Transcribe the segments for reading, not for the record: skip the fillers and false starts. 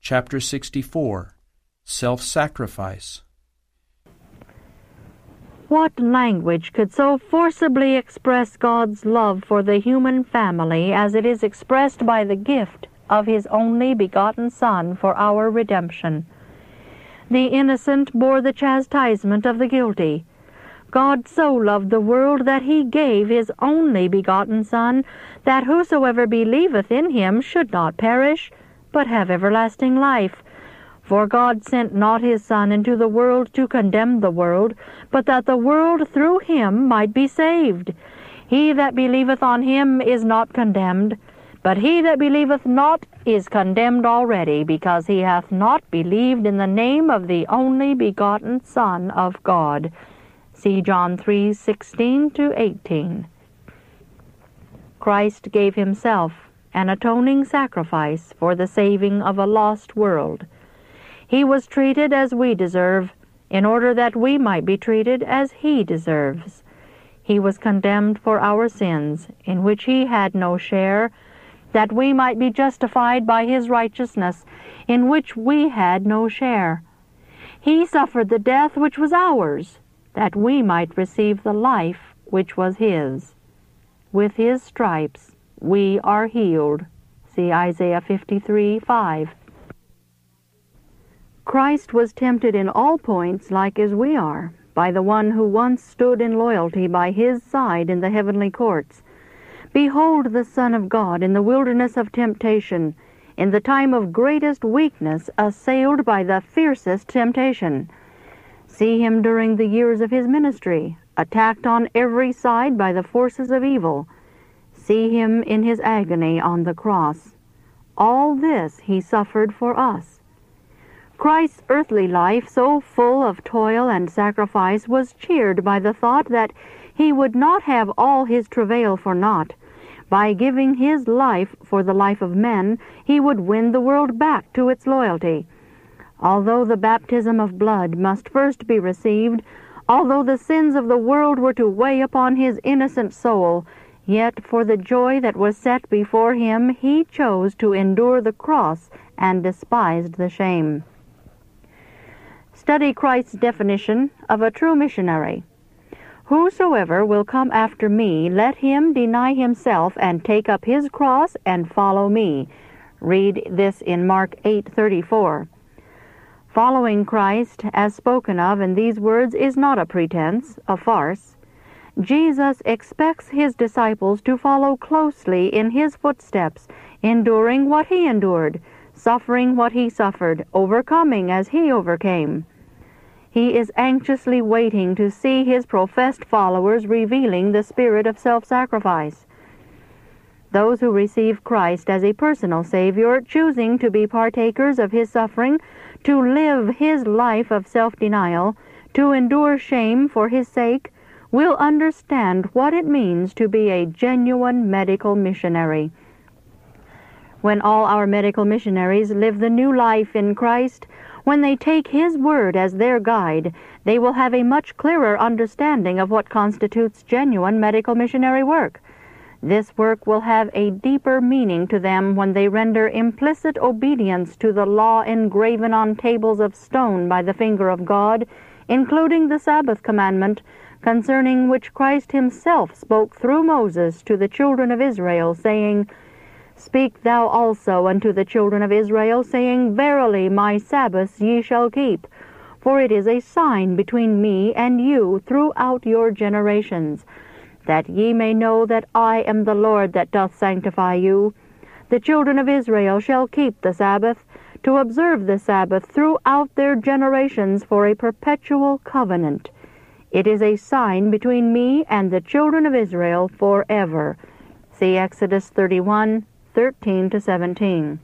Chapter 64, Self-Sacrifice. What language could so forcibly express God's love for the human family as it is expressed by the gift of His only begotten Son for our redemption? The innocent bore the chastisement of the guilty. God so loved the world that He gave His only begotten Son, that whosoever believeth in Him should not perish, but have everlasting life. For God sent not His Son into the world to condemn the world, but that the world through Him might be saved. He that believeth on Him is not condemned, but he that believeth not is condemned already, because he hath not believed in the name of the only begotten Son of God. See John 3:16-18. Christ gave Himself an atoning sacrifice for the saving of a lost world. He was treated as we deserve, in order that we might be treated as He deserves. He was condemned for our sins, in which He had no share, that we might be justified by His righteousness, in which we had no share. He suffered the death which was ours, that we might receive the life which was His. With His stripes we are healed. See Isaiah 53:5. Christ was tempted in all points like as we are, by the one who once stood in loyalty by His side in the heavenly courts. Behold the Son of God in the wilderness of temptation, in the time of greatest weakness, assailed by the fiercest temptation. See Him during the years of His ministry, attacked on every side by the forces of evil. See Him in His agony on the cross. All this He suffered for us. Christ's earthly life, so full of toil and sacrifice, was cheered by the thought that He would not have all His travail for naught. By giving His life for the life of men, He would win the world back to its loyalty. Although the baptism of blood must first be received, although the sins of the world were to weigh upon His innocent soul, yet for the joy that was set before Him, He chose to endure the cross and despised the shame. Study Christ's definition of a true missionary. Whosoever will come after me, let him deny himself and take up his cross and follow me. Read this in Mark 8:34. Following Christ, as spoken of in these words, is not a pretense, a farce. Jesus expects His disciples to follow closely in His footsteps, enduring what He endured, suffering what He suffered, overcoming as He overcame. He is anxiously waiting to see His professed followers revealing the spirit of self-sacrifice. Those who receive Christ as a personal Savior, choosing to be partakers of His suffering, to live His life of self-denial, to endure shame for His sake, will understand what it means to be a genuine medical missionary. When all our medical missionaries live the new life in Christ, when they take His word as their guide, they will have a much clearer understanding of what constitutes genuine medical missionary work. This work will have a deeper meaning to them when they render implicit obedience to the law engraven on tables of stone by the finger of God, including the Sabbath commandment, concerning which Christ Himself spoke through Moses to the children of Israel, saying, Speak thou also unto the children of Israel, saying, Verily my Sabbaths ye shall keep, for it is a sign between me and you throughout your generations, that ye may know that I am the Lord that doth sanctify you. The children of Israel shall keep the Sabbath, to observe the Sabbath throughout their generations for a perpetual covenant. It is a sign between me and the children of Israel forever. See Exodus 31:13-17.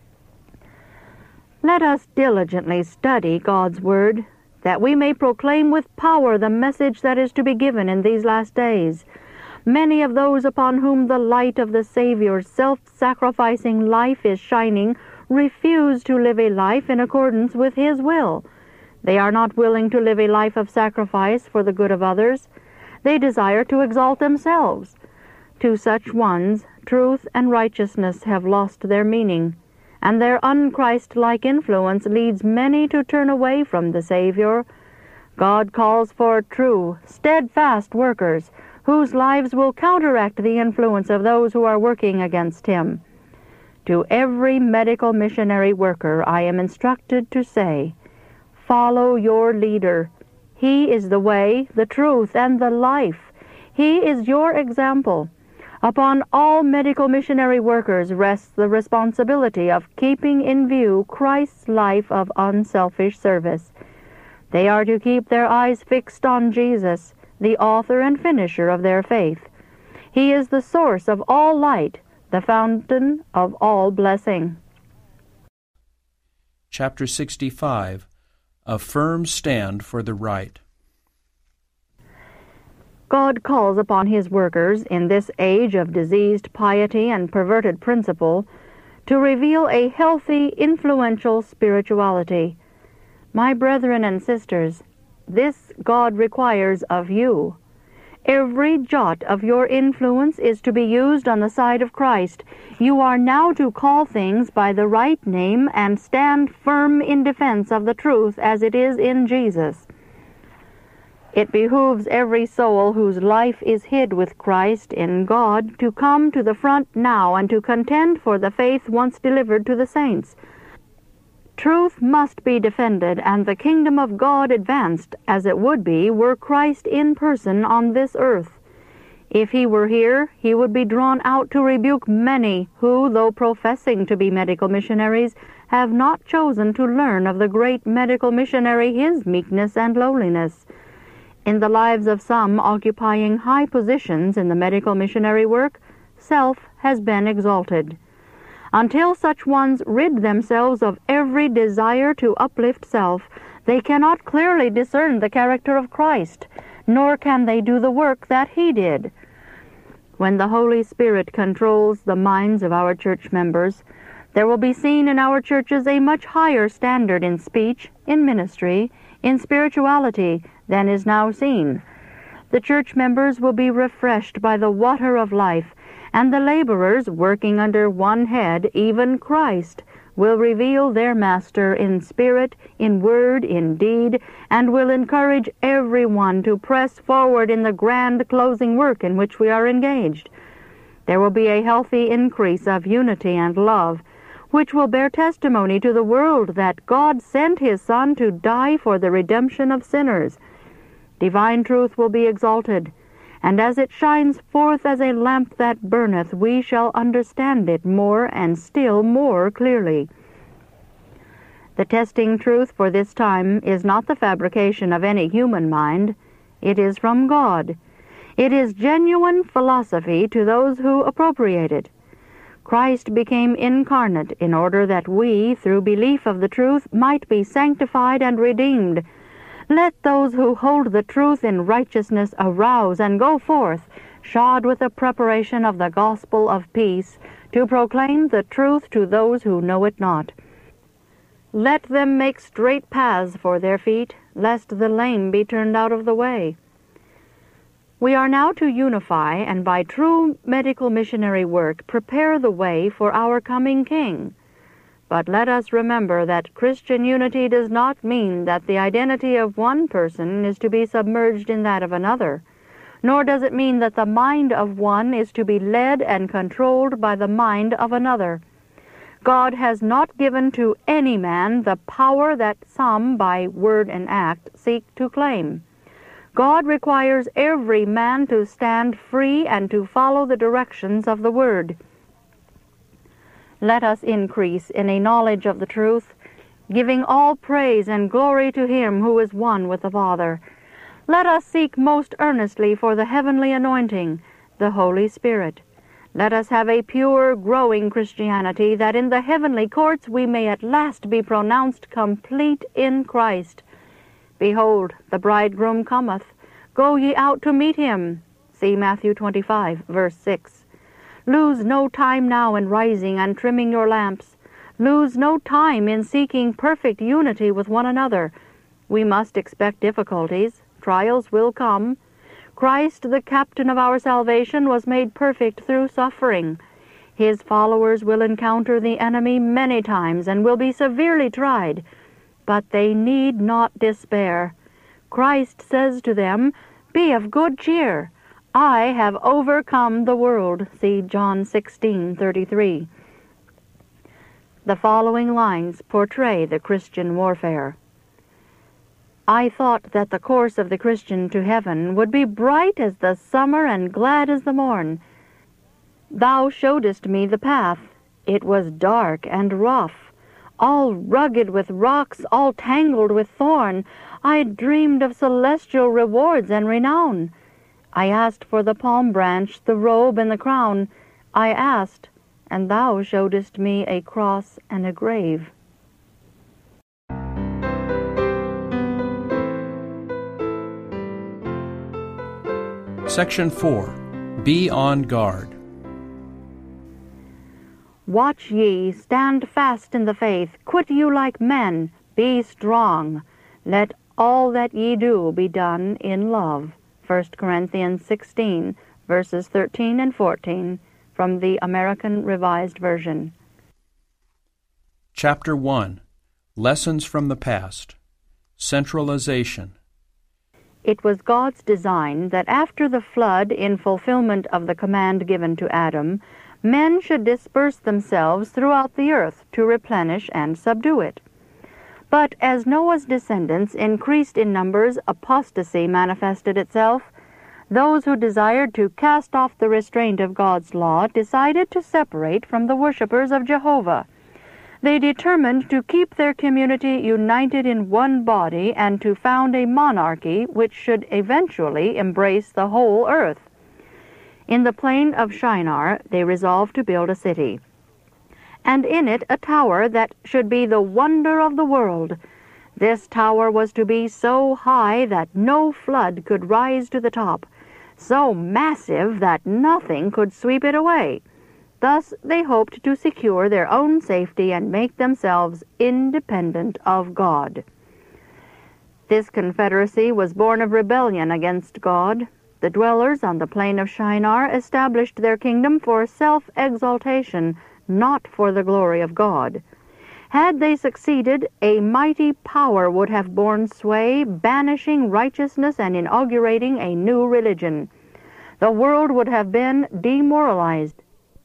Let us diligently study God's Word, that we may proclaim with power the message that is to be given in these last days. Many of those upon whom the light of the Savior's self-sacrificing life is shining refuse to live a life in accordance with His will. They are not willing to live a life of sacrifice for the good of others. They desire to exalt themselves. To such ones, truth and righteousness have lost their meaning, and their un-Christ-like influence leads many to turn away from the Savior. God calls for true, steadfast workers, whose lives will counteract the influence of those who are working against Him. To every medical missionary worker I am instructed to say, follow your leader. He is the way, the truth, and the life. He is your example. Upon all medical missionary workers rests the responsibility of keeping in view Christ's life of unselfish service. They are to keep their eyes fixed on Jesus, the author and finisher of their faith. He is the source of all light, the fountain of all blessing. Chapter 65. A firm stand for the right. God calls upon His workers in this age of diseased piety and perverted principle to reveal a healthy, influential spirituality. My brethren and sisters, this God requires of you. Every jot of your influence is to be used on the side of Christ. You are now to call things by the right name and stand firm in defense of the truth as it is in Jesus. It behooves every soul whose life is hid with Christ in God to come to the front now and to contend for the faith once delivered to the saints. Truth must be defended and the kingdom of God advanced as it would be were Christ in person on this earth. If He were here, He would be drawn out to rebuke many who, though professing to be medical missionaries, have not chosen to learn of the great medical missionary His meekness and lowliness. In the lives of some occupying high positions in the medical missionary work, self has been exalted. Until such ones rid themselves of every desire to uplift self, they cannot clearly discern the character of Christ, nor can they do the work that He did. When the Holy Spirit controls the minds of our church members, there will be seen in our churches a much higher standard in speech, in ministry, in spirituality than is now seen. The church members will be refreshed by the water of life, and the laborers working under one head, even Christ, will reveal their Master in spirit, in word, in deed, and will encourage everyone to press forward in the grand closing work in which we are engaged. There will be a healthy increase of unity and love, which will bear testimony to the world that God sent His Son to die for the redemption of sinners. Divine truth will be exalted, and as it shines forth as a lamp that burneth, we shall understand it more and still more clearly. The testing truth for this time is not the fabrication of any human mind. It is from God. It is genuine philosophy to those who appropriate it. Christ became incarnate in order that we, through belief of the truth, might be sanctified and redeemed. Let those who hold the truth in righteousness arouse and go forth, shod with the preparation of the gospel of peace, to proclaim the truth to those who know it not. Let them make straight paths for their feet, lest the lame be turned out of the way. We are now to unify and by true medical missionary work prepare the way for our coming King. But let us remember that Christian unity does not mean that the identity of one person is to be submerged in that of another, nor does it mean that the mind of one is to be led and controlled by the mind of another. God has not given to any man the power that some, by word and act, seek to claim. God requires every man to stand free and to follow the directions of the Word. Let us increase in a knowledge of the truth, giving all praise and glory to Him who is one with the Father. Let us seek most earnestly for the heavenly anointing, the Holy Spirit. Let us have a pure, growing Christianity, that in the heavenly courts we may at last be pronounced complete in Christ. Behold, the bridegroom cometh. Go ye out to meet him. See Matthew 25, verse 6. Lose no time now in rising and trimming your lamps. Lose no time in seeking perfect unity with one another. We must expect difficulties. Trials will come. Christ, the captain of our salvation, was made perfect through suffering. His followers will encounter the enemy many times and will be severely tried, but they need not despair. Christ says to them, "Be of good cheer. I have overcome the world." See John 16:33. The following lines portray the Christian warfare. I thought that the course of the Christian to heaven would be bright as the summer and glad as the morn. Thou showedst me the path. It was dark and rough, all rugged with rocks, all tangled with thorn. I dreamed of celestial rewards and renown. I asked for the palm branch, the robe, and the crown. I asked, and thou showedst me a cross and a grave. Section 4. Be on guard. Watch ye, stand fast in the faith, quit you like men, be strong. Let all that ye do be done in love. 1 Corinthians 16, verses 13 and 14, from the American Revised Version. Chapter 1. Lessons from the Past. Centralization. It was God's design that after the flood, in fulfillment of the command given to Adam, men should disperse themselves throughout the earth to replenish and subdue it. But as Noah's descendants increased in numbers, apostasy manifested itself. Those who desired to cast off the restraint of God's law decided to separate from the worshippers of Jehovah. They determined to keep their community united in one body and to found a monarchy which should eventually embrace the whole earth. In the plain of Shinar they resolved to build a city, and in it a tower that should be the wonder of the world. This tower was to be so high that no flood could rise to the top, so massive that nothing could sweep it away. Thus they hoped to secure their own safety and make themselves independent of God. This confederacy was born of rebellion against God. The dwellers on the plain of Shinar established their kingdom for self-exaltation, not for the glory of God. Had they succeeded, a mighty power would have borne sway, banishing righteousness and inaugurating a new religion. The world would have been demoralized.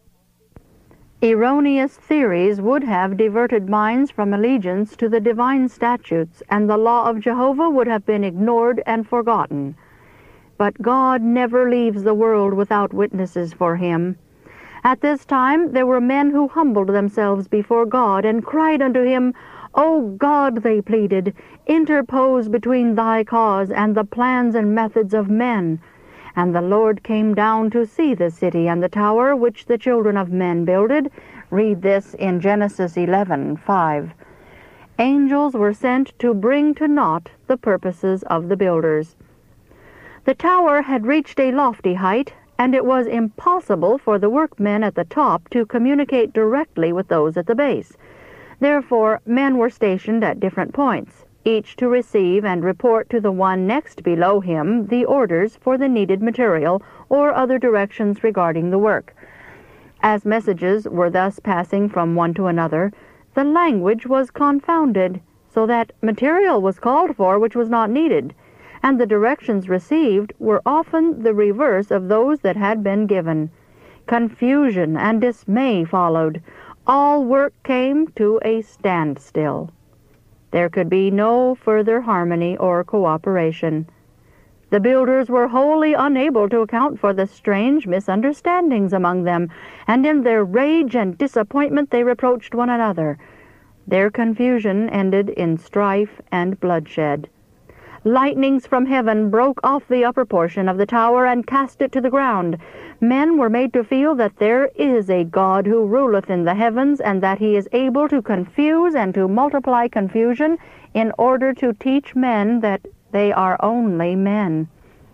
Erroneous theories would have diverted minds from allegiance to the divine statutes, and the law of Jehovah would have been ignored and forgotten. But God never leaves the world without witnesses for him. At this time there were men who humbled themselves before God and cried unto him, "O God," they pleaded, "interpose between thy cause and the plans and methods of men." And the Lord came down to see the city and the tower which the children of men builded. Read this in Genesis 11:5. Angels were sent to bring to naught the purposes of the builders. The tower had reached a lofty height, and it was impossible for the workmen at the top to communicate directly with those at the base. Therefore, men were stationed at different points, each to receive and report to the one next below him the orders for the needed material or other directions regarding the work. As messages were thus passing from one to another, the language was confounded, so that material was called for which was not needed, and the directions received were often the reverse of those that had been given. Confusion and dismay followed. All work came to a standstill. There could be no further harmony or cooperation. The builders were wholly unable to account for the strange misunderstandings among them, and in their rage and disappointment they reproached one another. Their confusion ended in strife and bloodshed. Lightnings from heaven broke off the upper portion of the tower and cast it to the ground. Men were made to feel that there is a God who ruleth in the heavens, and that he is able to confuse and to multiply confusion in order to teach men that they are only men.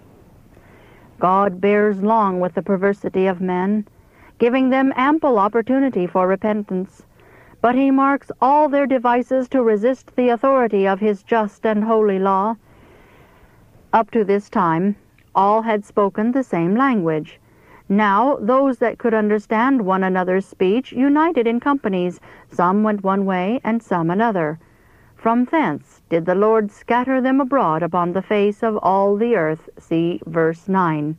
God bears long with the perversity of men, giving them ample opportunity for repentance. But he marks all their devices to resist the authority of his just and holy law. Up to this time, all had spoken the same language. Now those that could understand one another's speech united in companies. Some went one way, and some another. From thence did the Lord scatter them abroad upon the face of all the earth. See verse 9.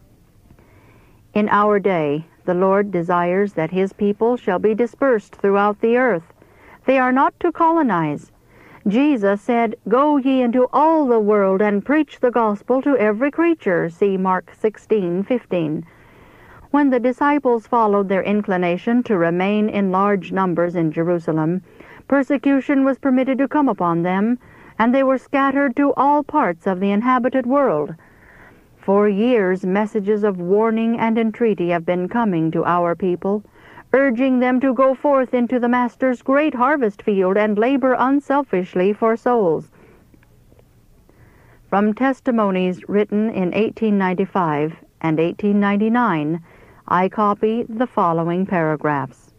In our day, the Lord desires that His people shall be dispersed throughout the earth. They are not to colonize. Jesus said, "Go ye into all the world and preach the gospel to every creature." See Mark 16:15. When the disciples followed their inclination to remain in large numbers in Jerusalem, persecution was permitted to come upon them, and they were scattered to all parts of the inhabited world. For years messages of warning and entreaty have been coming to our people, urging them to go forth into the Master's great harvest field and labor unselfishly for souls. From testimonies written in 1895 and 1899, I copy the following paragraphs.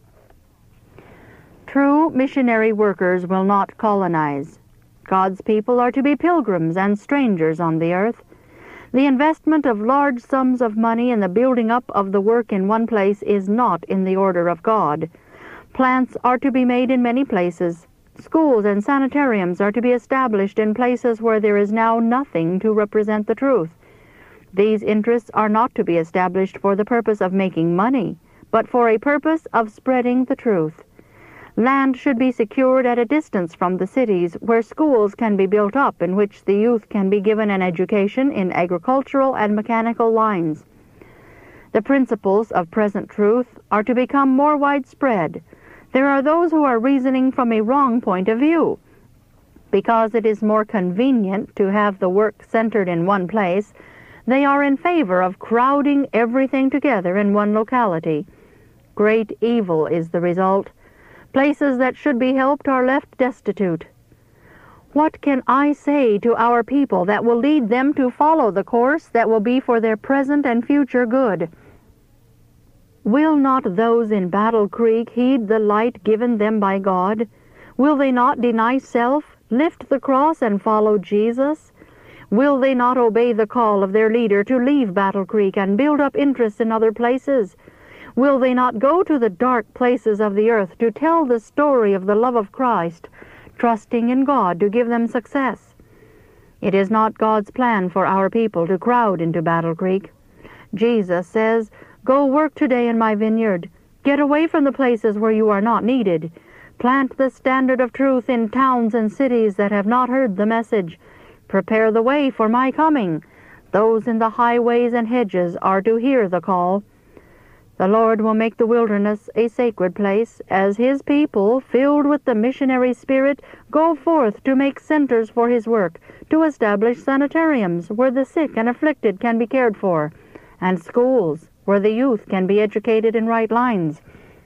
True missionary workers will not colonize. God's people are to be pilgrims and strangers on the earth. The investment of large sums of money in the building up of the work in one place is not in the order of God. Plants are to be made in many places. Schools and sanitariums are to be established in places where there is now nothing to represent the truth. These interests are not to be established for the purpose of making money, but for a purpose of spreading the truth. Land should be secured at a distance from the cities, where schools can be built up in which the youth can be given an education in agricultural and mechanical lines. The principles of present truth are to become more widespread. There are those who are reasoning from a wrong point of view. Because it is more convenient to have the work centered in one place, they are in favor of crowding everything together in one locality. Great evil is the result. Places that should be helped are left destitute. What can I say to our people that will lead them to follow the course that will be for their present and future good? Will not those in Battle Creek heed the light given them by God? Will they not deny self, lift the cross, and follow Jesus? Will they not obey the call of their leader to leave Battle Creek and build up interests in other places? Will they not go to the dark places of the earth to tell the story of the love of Christ, trusting in God to give them success? It is not God's plan for our people to crowd into Battle Creek. Jesus says, "Go work today in my vineyard. Get away from the places where you are not needed. Plant the standard of truth in towns and cities that have not heard the message. Prepare the way for my coming. Those in the highways and hedges are to hear the call." The Lord will make the wilderness a sacred place as His people, filled with the missionary spirit, go forth to make centers for His work, to establish sanitariums where the sick and afflicted can be cared for, and schools where the youth can be educated in right lines.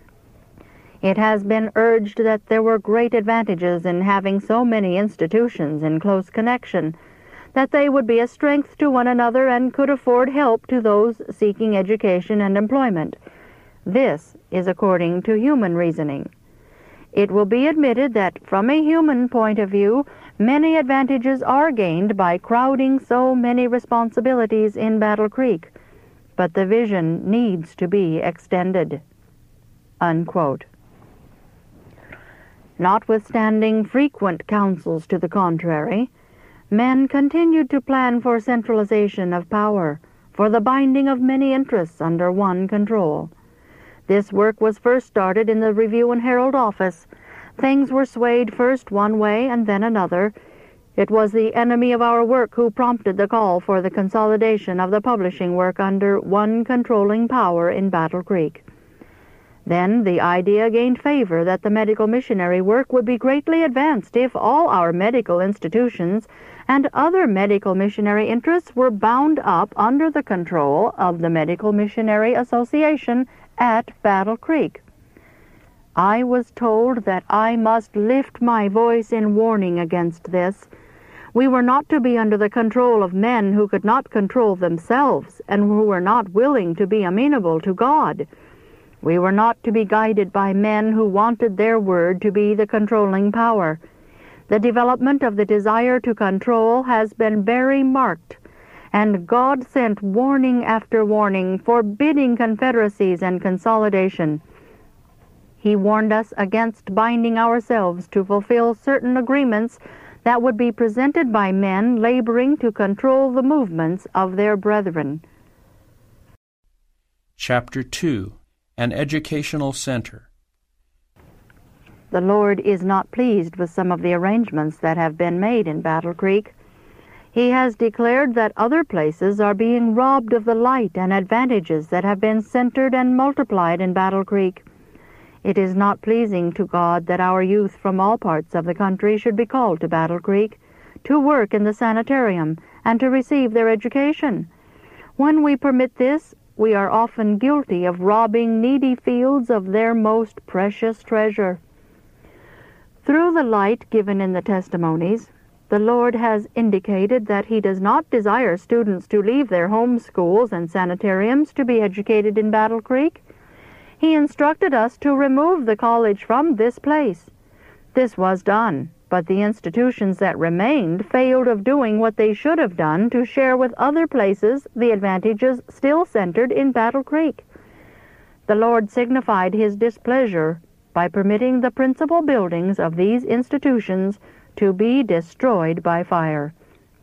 It has been urged that there were great advantages in having so many institutions in close connection, that they would be a strength to one another and could afford help to those seeking education and employment. This is according to human reasoning. It will be admitted that from a human point of view, many advantages are gained by crowding so many responsibilities in Battle Creek, but the vision needs to be extended." Unquote. Notwithstanding frequent counsels to the contrary, men continued to plan for centralization of power, for the binding of many interests under one control. This work was first started in the Review and Herald office. Things were swayed first one way and then another. It was the enemy of our work who prompted the call for the consolidation of the publishing work under one controlling power in Battle Creek. Then the idea gained favor that the medical missionary work would be greatly advanced if all our medical institutions and other medical missionary interests were bound up under the control of the Medical Missionary Association at Battle Creek. I was told that I must lift my voice in warning against this. We were not to be under the control of men who could not control themselves and who were not willing to be amenable to God. We were not to be guided by men who wanted their word to be the controlling power. The development of the desire to control has been very marked, and God sent warning after warning, forbidding confederacies and consolidation. He warned us against binding ourselves to fulfill certain agreements that would be presented by men laboring to control the movements of their brethren. Chapter 2. An Educational Center. The Lord is not pleased with some of the arrangements that have been made in Battle Creek. He has declared that other places are being robbed of the light and advantages that have been centered and multiplied in Battle Creek. It is not pleasing to God that our youth from all parts of the country should be called to Battle Creek, to work in the sanitarium, and to receive their education. When we permit this, we are often guilty of robbing needy fields of their most precious treasure. Through the light given in the testimonies, the Lord has indicated that He does not desire students to leave their home schools and sanitariums to be educated in Battle Creek. He instructed us to remove the college from this place. This was done, but the institutions that remained failed of doing what they should have done to share with other places the advantages still centered in Battle Creek. The Lord signified His displeasure by permitting the principal buildings of these institutions to be destroyed by fire.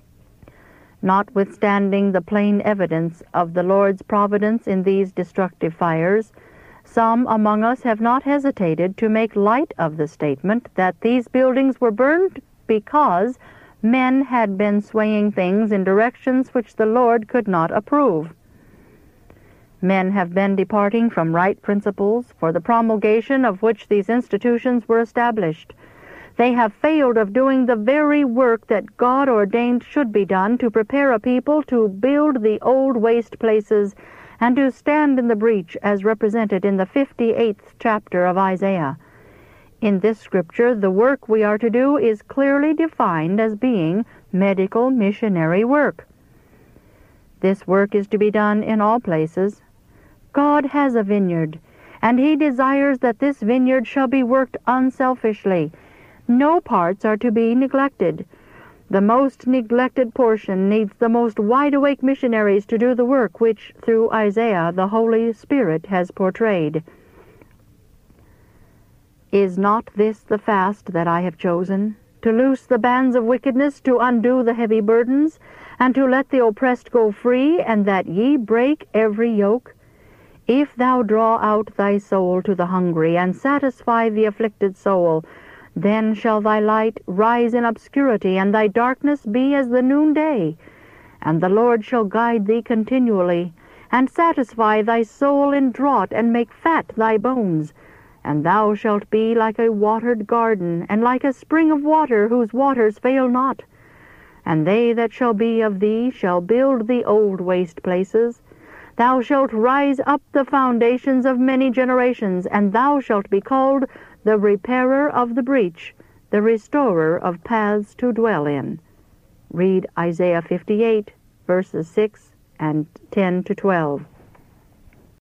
Notwithstanding the plain evidence of the Lord's providence in these destructive fires, some among us have not hesitated to make light of the statement that these buildings were burned because men had been swaying things in directions which the Lord could not approve. Men have been departing from right principles for the promulgation of which these institutions were established. They have failed of doing the very work that God ordained should be done to prepare a people to build the old waste places and to stand in the breach as represented in the 58th chapter of Isaiah. In this scripture, the work we are to do is clearly defined as being medical missionary work. This work is to be done in all places. God has a vineyard, and He desires that this vineyard shall be worked unselfishly. No parts are to be neglected. The most neglected portion needs the most wide-awake missionaries to do the work which, through Isaiah, the Holy Spirit has portrayed. Is not this the fast that I have chosen? To loose the bands of wickedness, to undo the heavy burdens, and to let the oppressed go free, and that ye break every yoke? If thou draw out thy soul to the hungry, and satisfy the afflicted soul, then shall thy light rise in obscurity, and thy darkness be as the noonday. And the Lord shall guide thee continually, and satisfy thy soul in draught, and make fat thy bones. And thou shalt be like a watered garden, and like a spring of water, whose waters fail not. And they that shall be of thee shall build the old waste places. Thou shalt rise up the foundations of many generations, and thou shalt be called the repairer of the breach, the restorer of paths to dwell in. Read Isaiah 58, verses 6 and 10 to 12.